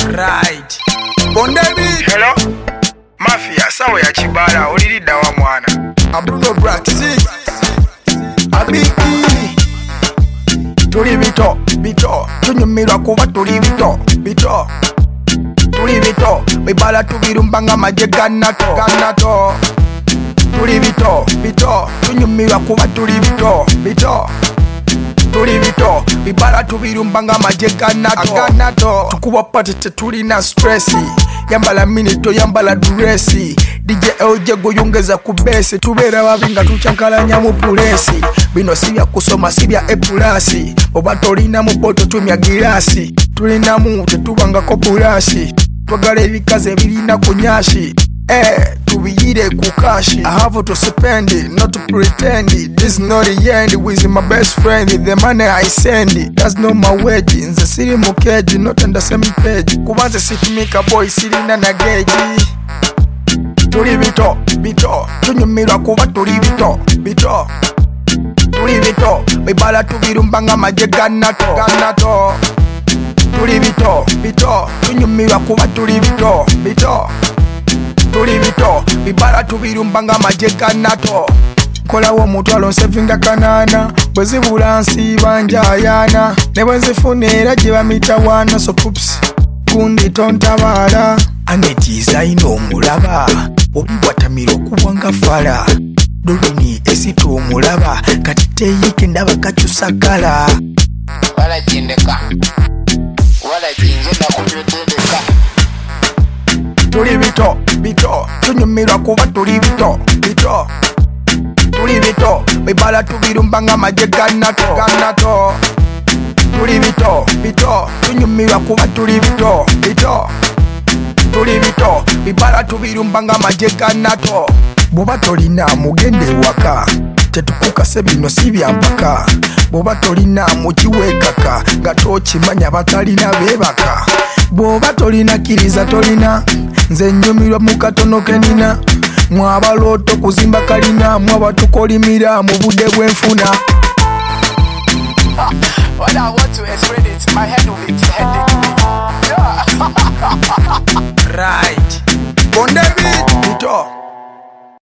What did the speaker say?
Right. Bondevi. Hello? Mafia, sawa ya Chibala, ulirida wa mwana. Bruno Braxi. Abiki. Tuli bito. Tunyumirwa kuba tuli bito. Tuli bito. Wibala tubirumbanga maje ganato. Tuli bito. Tunyumirwa kuba tuli bito. Tuli bito, bibala tubirumbanga maje ganato. Tukuba pati tetulina stressi. Yambala minito, yambala duresi. DJ LJ goyongeza ku besi. Tubera babinga tuchankalanya mu pulesi. Bino sibya kusoma sibya epulasi. Oba tolina mu boto tumya girasi. Tulina mu tetubanga ko pulasi. Twagala ebikaze birina kunyashi. Tubiyire kukashi. I have to spend it, not to pretend it. This is not the end, with my best friend. The money I send it, that's not my wage. In the city mukeji, not on the same page. Kubanze situmika boy, sirina na geji. Tuli bito, tunyumirwa kuba tuli bito. Tuli bito, bibala tubirumbanga maje ganato. Tuli bito, tunyumirwa kuba tuli bito. Tuli bito, bibala tubirumbanga maje ganato. Kolawo omutwalo nsevinga kanana. Bwezibula nsiba njayana. Ne bwenzifunira gye bamitawana. So poops, kundi tontabala. Anetiza ino omulaba. Obibwatamira okubwanga fala. Dolini esito omulaba. Kati teyike ndaba kakyusa kala. Wala jindeka. Wala jinje na kunyotendeka. Tuli bito, tunyumirwa kuba tuli bito. Tuli bito, bibala tubirumbanga maje ganato. Tuli bito, tunyumirwa kuba tuli bito. Tuli bito, bibala tubirumbanga maje ganato. Boba tolina mugende waka. Tetukukase bino sibya mpaka. Boba tolina mukiwekaka. Nga tokimanya batalina bebaka. Boba tolina kiriza tolina. Nze nyumirwa mukatono kenina. Mwabaloto kuzimba kalina. Mwabatukolimira mu budde bwenfuna. When I want to explain it, my head will be